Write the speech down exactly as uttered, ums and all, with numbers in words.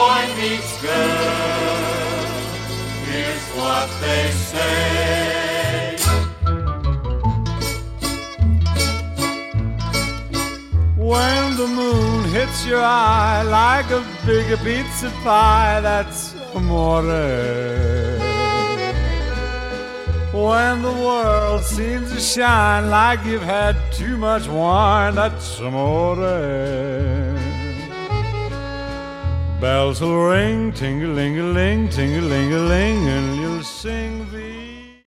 boy meets girl, here's what they say. When the moon hits your eye like a big pizza pie, that's amore. When the world seems to shine like you've had too much wine, that's amore. Bells will ring, ting-a-ling-a-ling, ting-a-ling-a-ling, and you'll sing the